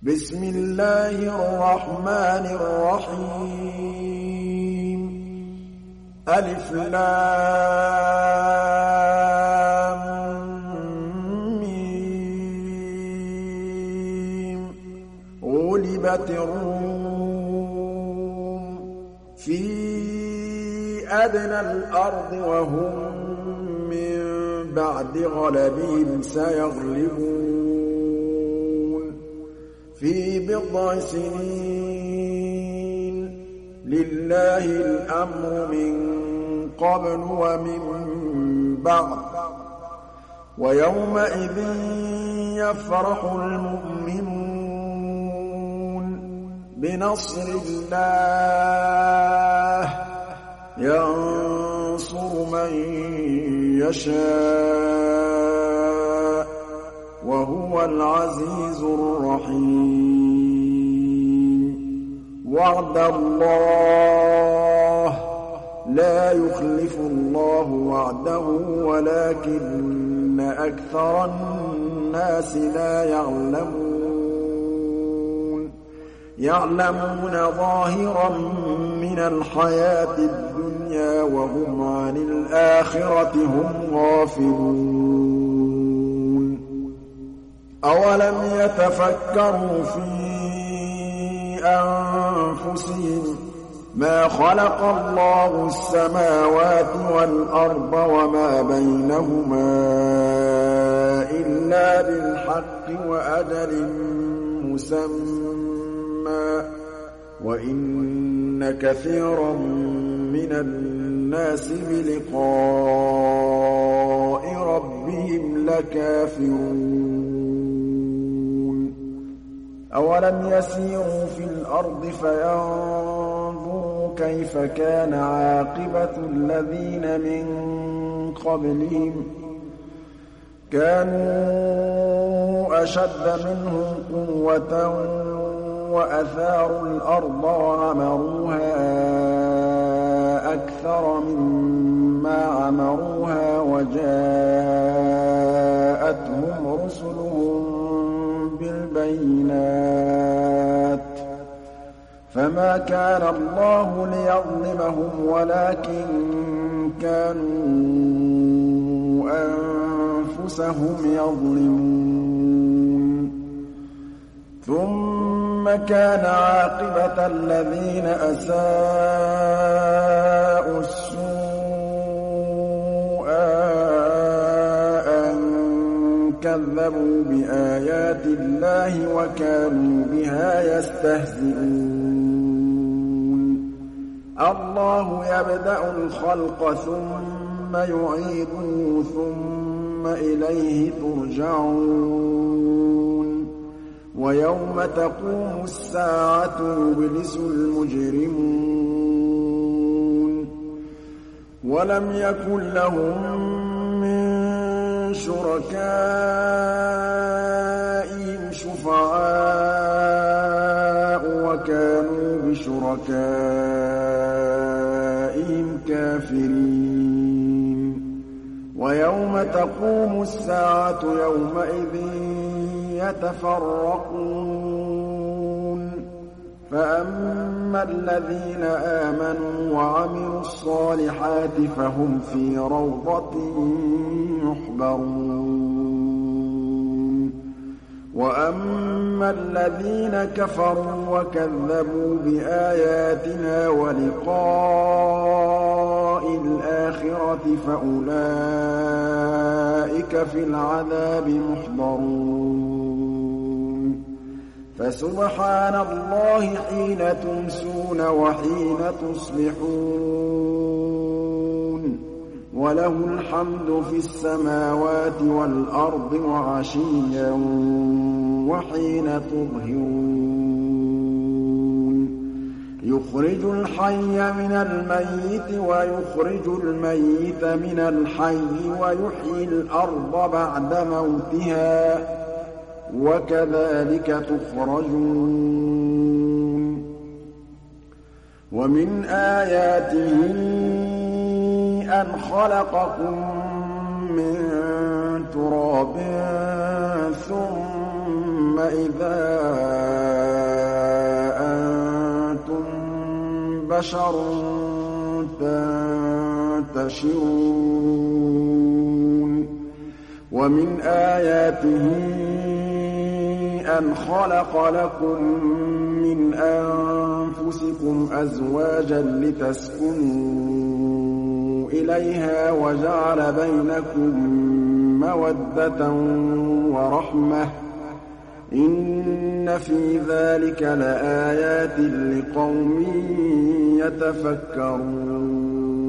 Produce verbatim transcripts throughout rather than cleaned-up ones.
بسم الله الرحمن الرحيم ألف لام ميم غلبت الروم في أدنى الأرض وهم من بعد غلبهم سيغلبون في بضع سنين لله الأمر من قبل ومن بعد ويومئذ يفرح المؤمنون بنصر الله ينصر من يشاء وهو العزيز الرحيم وعد الله لا يخلف الله وعده ولكن أكثر الناس لا يعلمون يعلمون ظاهرا من الحياة الدنيا وهم عن الآخرة هم غافلون أولم يتفكروا في أنفسهم ما خلق الله السماوات والأرض وما بينهما إلا بالحق وأجل مسمى وإن كثيرا من الناس بلقاء ربهم لكافرون أولم يسيروا في الأرض فينظروا كيف كان عاقبة الذين من قبلهم كانوا أشد منهم قوة وأثاروا الأرض وعمروها أكثر مما عمروها وجاءتهم رسلهم بالبينات فما كان الله ليظلمهم ولكن كانوا أنفسهم يظلمون ثم كان عاقبة الذين أساءوا السوء أن كذبوا بآيات الله وكانوا بها يستهزئون الله يبدأ الخلق ثم يعيده ثم إليه ترجعون ويوم تقوم الساعة يبلس المجرمون ولم يكن لهم من شركائهم شفعاء وكانوا بشركائهم كافرين ويوم تقوم الساعة يومئذ يتفرقون فأما الذين آمنوا وعملوا الصالحات فهم في روضة يحبرون وأما الذين كفروا وكذبوا بآياتنا ولقاء الآخرة فأولئك في العذاب محضرون فسبحان الله حين تمسون وحين تصبحون وله الحمد في السماوات والأرض وعشيا وحين تظهرون يخرج الحي من الميت ويخرج الميت من الحي ويحيي الأرض بعد موتها وكذلك تخرجون ومن آياته أن خلقكم من تراب ثم إذا بَشَرٌ تَنتَشِرُونَ وَمِنْ آيَاتِهِ أَنْ خَلَقَ لَكُم مِّنْ أَنفُسِكُمْ أَزْوَاجًا لِّتَسْكُنُوا إِلَيْهَا وَجَعَلَ بَيْنَكُم مَّوَدَّةً وَرَحْمَةً ۚ إِنَّ فِي ذَٰلِكَ لَآيَاتٍ لِّقَوْمٍ يَتَفَكَّرُونَ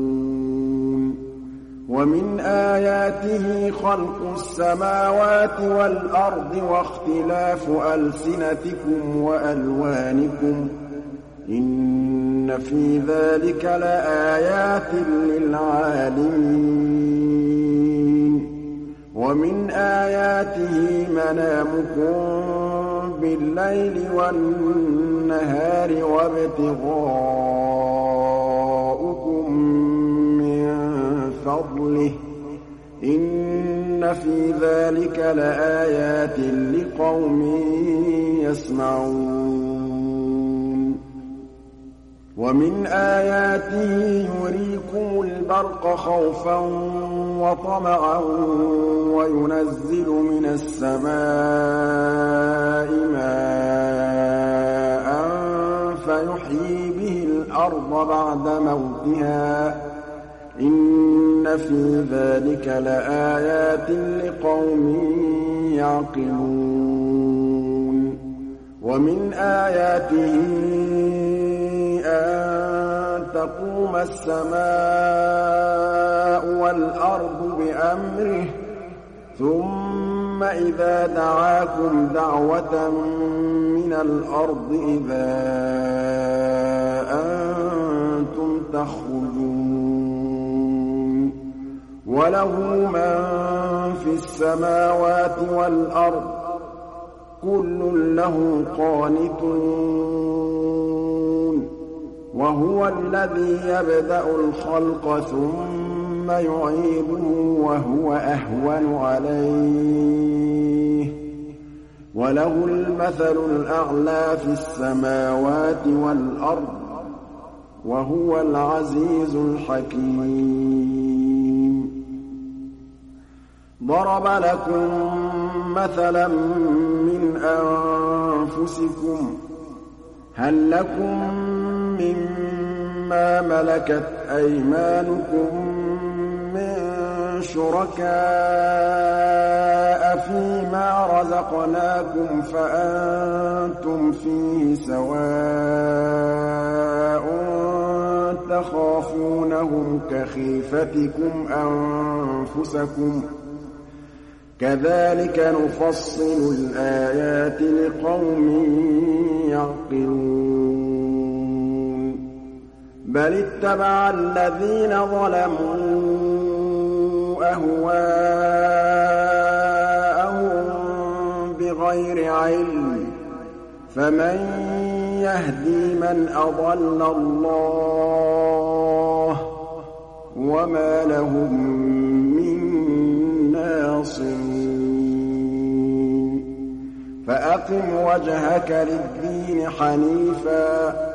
وَمِنْ آيَاتِهِ خَلْقُ السَّمَاوَاتِ وَالْأَرْضِ وَاخْتِلَافُ أَلْسِنَتِكُمْ وَأَلْوَانِكُمْ ۚ إِنَّ فِي ذَٰلِكَ لَآيَاتٍ لِّلْعَالِمِينَ وَمِنْ آيَاتِهِ مَنَامُكُم بِاللَّيْلِ وَالنَّهَارِ وَابْتِغَاؤُكُم مِّن فَضْلِهِ ۚ إِنَّ فِي ذَٰلِكَ لَآيَاتٍ لِّقَوْمٍ يَسْمَعُونَ وَمِنْ آيَاتِهِ يُرِيكُمُ الْبَرْقَ خَوْفًا وَطَمَعًا وَيُنَزِّلُ مِنَ السَّمَاءِ مَاءً فَيُحْيِي بِهِ الْأَرْضَ بَعْدَ مَوْتِهَا ۚ إِنَّ فِي ذَٰلِكَ لَآيَاتٍ لِّقَوْمٍ يَعْقِلُونَ وَمِنْ آيَاتِهِ أَن تَقُومَ السَّمَاءُ وَالْأَرْضُ بِأَمْرِهِ ۚ ثُمَّ إِذَا دَعَاكُمْ دَعْوَةً مِّنَ الْأَرْضِ إِذَا أَنتُمْ تَخْرُجُونَ وَلَهُ مَن فِي السَّمَاوَاتِ وَالْأَرْضِ ۖ كُلٌّ لَّهُ قَانِتُونَ وَهُوَ الَّذِي يَبْدَأُ الْخَلْقَ ثُمَّ يُعِيدُهُ وَهُوَ أَهْوَنُ عَلَيْهِ ۚ وَلَهُ الْمَثَلُ الْأَعْلَىٰ فِي السَّمَاوَاتِ وَالْأَرْضِ ۚ وَهُوَ الْعَزِيزُ الْحَكِيمُ ضَرَبَ لَكُم مَّثَلًا مِّنْ أَنفُسِكُمْ ۖ هَل لَّكُم مِّمَّا مَلَكَتْ أَيْمَانُكُم مِّن شُرَكَاءَ فِيمَا رَزَقْنَاكُمْ فَأَنتُمْ فِيهِ سَوَاءٌ تَخَافُونَهُمْ كَخِيفَتِكُمْ أَنفُسَكُمْ ۚ كَذَٰلِكَ نُفَصِّلُ الْآيَاتِ لِقَوْمٍ يَعْقِلُونَ بَلِ اتَّبَعَ الَّذِينَ ظَلَمُوا أَهْوَاءَهُم بِغَيْرِ عِلْمٍ ۖ فَمَن يَهْدِي مَنْ أَضَلَّ اللَّهُ ۖ وَمَا لَهُم مِّن نَّاصِرِينَ فَأَقِمْ وَجْهَكَ لِلدِّينِ حَنِيفًا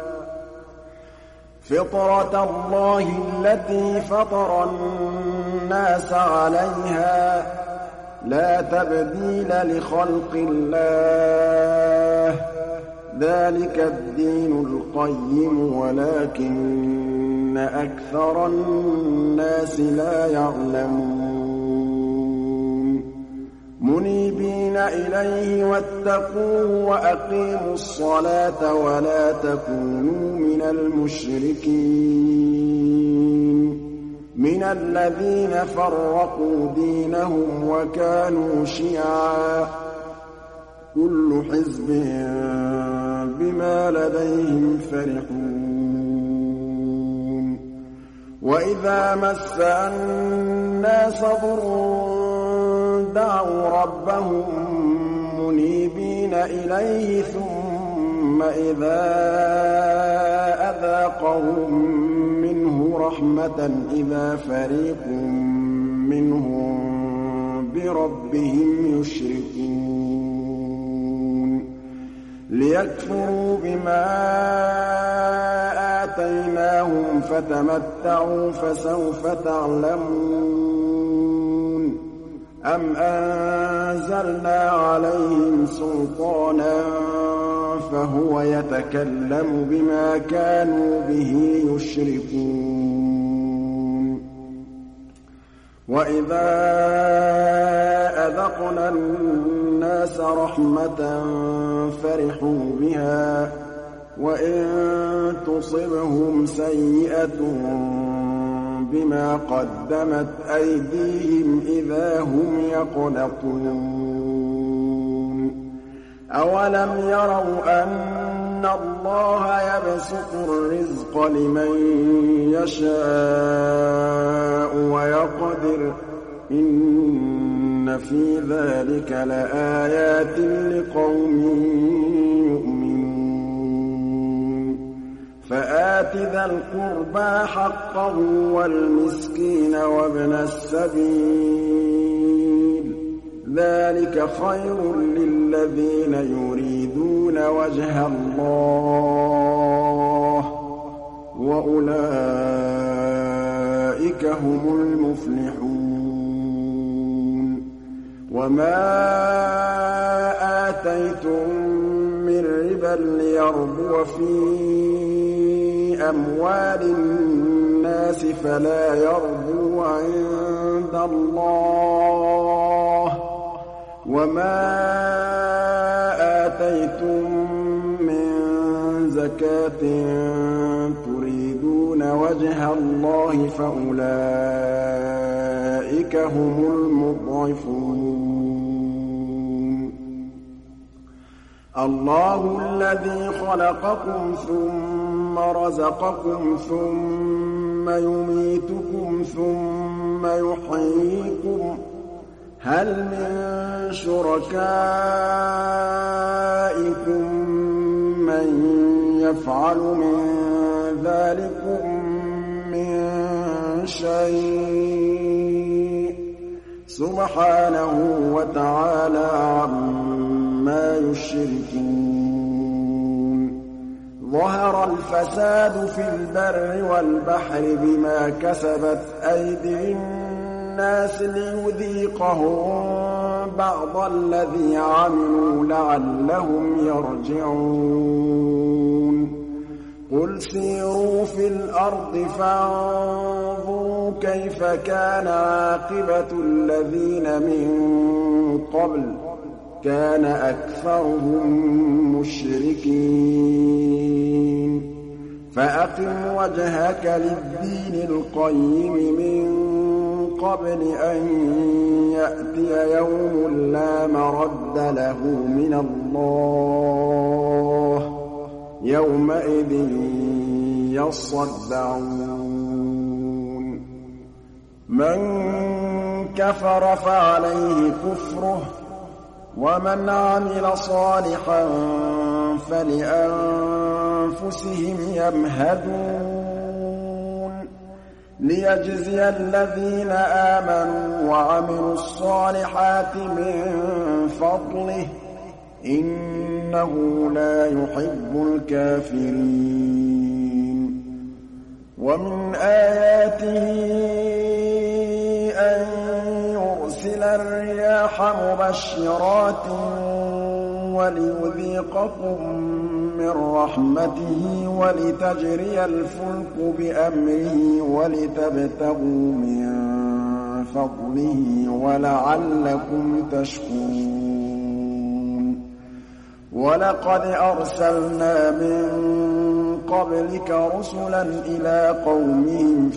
فِطْرَتَ اللَّهِ الَّتِي فَطَرَ النَّاسَ عَلَيْهَا ۚ لَا تَبْدِيلَ لِخَلْقِ اللَّهِ ۚ ذَٰلِكَ الدِّينُ الْقَيِّمُ وَلَٰكِنَّ أَكْثَرَ النَّاسِ لَا يَعْلَمُونَ مُنِيبِينَ إِلَيْهِ وَاتَّقُوهُ وَأَقِيمُوا الصَّلَاةَ وَلَا تَكُونُوا مِنَ الْمُشْرِكِينَ مِنَ الَّذِينَ فَرَّقُوا دِينَهُمْ وَكَانُوا شِيَعًا ۖ كُلُّ حِزْبٍ بِمَا لَدَيْهِمْ فَرِحُونَ وَإِذَا مَسَّ النَّاسَ ضُرٌّ دَعَوْا رَبَّهُم مُّنِيبِينَ إِلَيْهِ ثُمَّ إِذَا أَذَاقَهُم مِّنْهُ رَحْمَةً إِذَا فَرِيقٌ مِّنْهُم بِرَبِّهِمْ يُشْرِكُونَ لِيَكْفُرُوا بِمَا آتَيْنَاهُمْ فَتَمَتَّعُوا فَسَوْفَ تَعْلَمُونَ أَمْ أَنزَلْنَا عَلَيْهِمْ سُلْطَانًا فَهُوَ يَتَكَلَّمُ بِمَا كَانُوا بِهِ يُشْرِكُونَ وَإِذَا أَذَقْنَا النَّاسَ رَحْمَةً فَرِحُوا بِهَا وَإِن تُصِبْهُمْ سَيِّئَةٌ بِمَا قَدَّمَتْ أَيْدِيهِمْ إِذَا هُمْ يَقْنَطُونَ أَوَلَمْ يَرَوْا أَنَّ اللَّهَ يَبْسُطُ الرِّزْقَ لِمَن يَشَاءُ وَيَقْدِرُ ۚ إِنَّ فِي ذَٰلِكَ لَآيَاتٍ لِّقَوْمٍ يُؤْمِنُونَ فَآتِ ذَا الْقُرْبَىٰ حَقَّهُ وَالْمِسْكِينَ وَابْنَ السَّبِيلِ ۚ ذَٰلِكَ خَيْرٌ لِّلَّذِينَ يُرِيدُونَ وَجْهَ اللَّهِ ۖ وَأُولَٰئِكَ هُمُ الْمُفْلِحُونَ وَمَا آتَيْتُم مِّن رِّبًا لِّيَرْبُوَ فِي أَمْوَالِ النَّاسِ فَلَا يَرْبُو عِندَ اللَّهِ ۖ وَمَا آتَيْتُم مِّن زَكَاةٍ تُرِيدُونَ وَجْهَ اللَّهِ فَأُولَٰئِكَ هُمُ الْمُضْعِفُونَ اللَّهُ الَّذِي خَلَقَكُمْ ثُمَّ رَزَقَكُمْ ثُمَّ يُمِيتُكُمْ ثُمَّ يُحْيِيكُمْ ۖ هَلْ مِن شُرَكَائِكُم مَّن يَفْعَلُ مِن ذَٰلِكُم مِّن شَيْءٍ ۚ سُبْحَانَهُ وَتَعَالَىٰ عَمَّا يُشْرِكُونَ ظَهَرَ الْفَسَادُ فِي الْبَرِّ وَالْبَحْرِ بِمَا كَسَبَتْ أَيْدِي النَّاسِ لِيُذِيقَهُم بَعْضَ الَّذِي عَمِلُوا لَعَلَّهُمْ يَرْجِعُونَ قُلْ سِيرُوا فِي الْأَرْضِ فَانظُرُوا كَيْفَ كَانَ عَاقِبَةُ الَّذِينَ مِن قَبْلُ ۚ كَانَ أَكْثَرُهُم مُّشْرِكِينَ فَأَقِمْ وَجْهَكَ لِلدِّينِ الْقَيِّمِ مِن قَبْلِ أَن يَأْتِيَ يَوْمٌ لَّا مَرَدَّ لَهُ مِنَ اللَّهِ ۖ يَوْمَئِذٍ يَصَّدَّعُونَ مَن كَفَرَ فَعَلَيْهِ كُفْرُهُ ۖ وَمَنْ عَمِلَ صَالِحًا فَلِأَنفُسِهِمْ يَمْهَدُونَ لِيَجْزِيَ الَّذِينَ آمَنُوا وَعَمِلُوا الصَّالِحَاتِ مِن فَضْلِهِ ۚ إِنَّهُ لَا يُحِبُّ الْكَافِرِينَ وَمِنْ آيَاتِهِ أَن يُرْسِلَ الرِّيَاحَ مُبَشِّرَاتٍ وَلِيُذِيقَكُم مِّن رَّحْمَتِهِ وَلِتَجْرِيَ الْفُلْكُ بِأَمْرِهِ وَلِتَبْتَغُوا مِن فَضْلِهِ وَلَعَلَّكُمْ تَشْكُرُونَ وَلَقَدْ أَرْسَلْنَا مِن قَبْلِكَ رُسُلًا إِلَىٰ قَوْمِهِمْ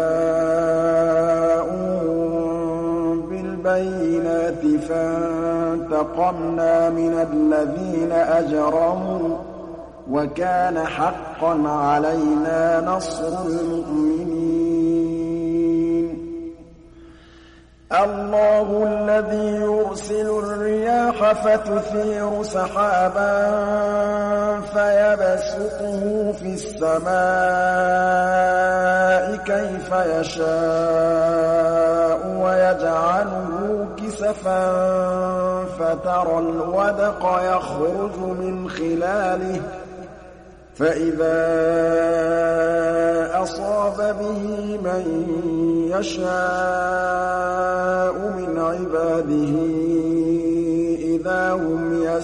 فَجَاءُوهُم بِالْبَيِّنَاتِ فَانتَقَمْنَا مِنَ الَّذِينَ أَجْرَمُوا ۖ وَكَانَ حَقًّا عَلَيْنَا نَصْرُ الْمُؤْمِنِينَ اللَّهُ الَّذِي يُرْسِلُ الرِّيَاحَ فَتُثِيرُ سَحَابًا فَيَبْسُطُهُ فِي السَّمَاءِ كَيْفَ يَشَاءُ وَيَجْعَلُهُ كِسَفًا فَتَرَى الْوَدْقَ يَخْرُجُ مِنْ خِلَالِهِ فإذا أصاب به من يشاء من عباده إذا هم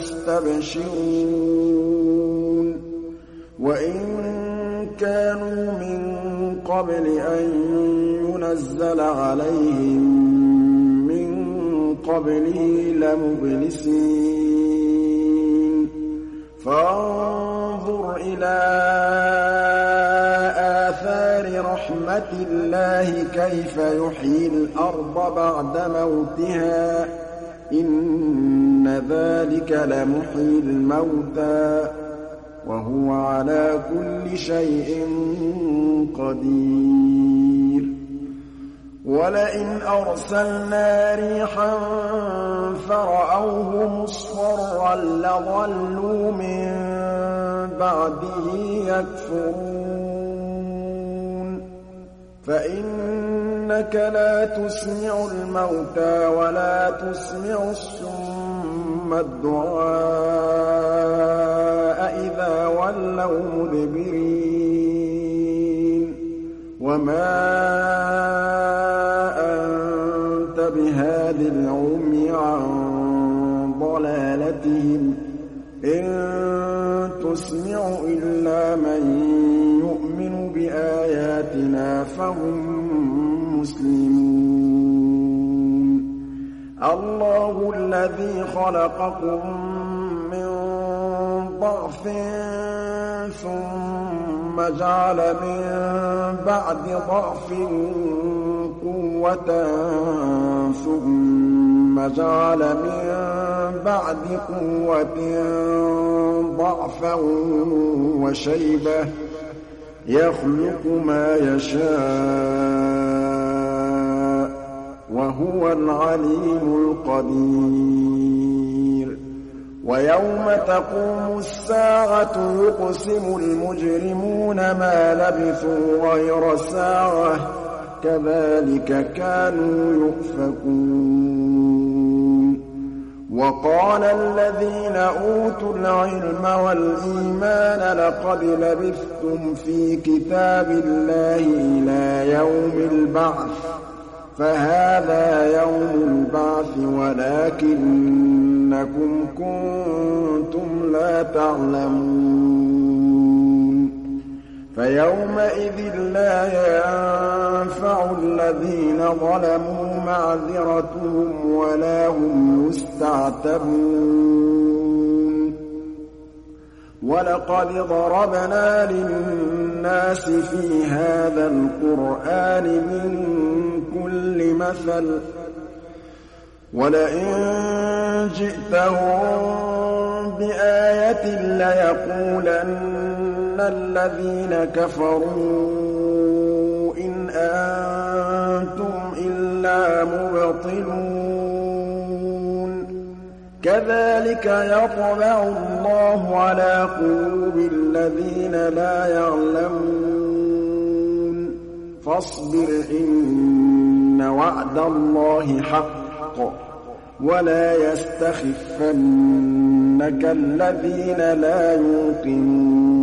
يستبشرون وإن كانوا من قبل أن ينزل عليهم من قبله لمبلسين فانظر إلى آثار رحمة الله كيف يحيي الأرض بعد موتها إن ذلك لمحيي الموتى وهو على كل شيء قدير ولئن أرسلنا ريحا فرأوه مصفرا لظلوا من بعده يكفرون فإنك لا تسمع الموتى ولا تسمع الصم الدعاء إذا ولوا مدبرين وما أنت بهاد العمي عن ضلالتهم إن تسمع إلا من يؤمن بآياتنا فهم مسلمون الله الذي خلقكم من ضعف ثم جعل من بعد ضعف قوة ثم جعل من بعد قوة ضعفا وشيبة يخلق ما يشاء وهو العليم القدير ويوم تقوم الساعة يقسم المجرمون ما لبثوا غير ساعة كذلك كانوا يؤفكون وقال الذين أوتوا العلم والإيمان لقد لبثتم في كتاب الله إلى يوم البعث فهذا يوم البعث ولكنكم كنتم لا تعلمون فيومئذ لا ينفع الذين ظلموا معذرتهم ولا هم يستعتبون ولقد ضربنا للناس في هذا القرآن من كل مثل ولئن جئتهم بآية ليقولن الذين كفروا إن أنتم إلا مبطلون كذلك يطبع الله على قلوب الذين لا يعلمون فاصبر إن وعد الله حق ولا يستخفنك الذين لا يوقنون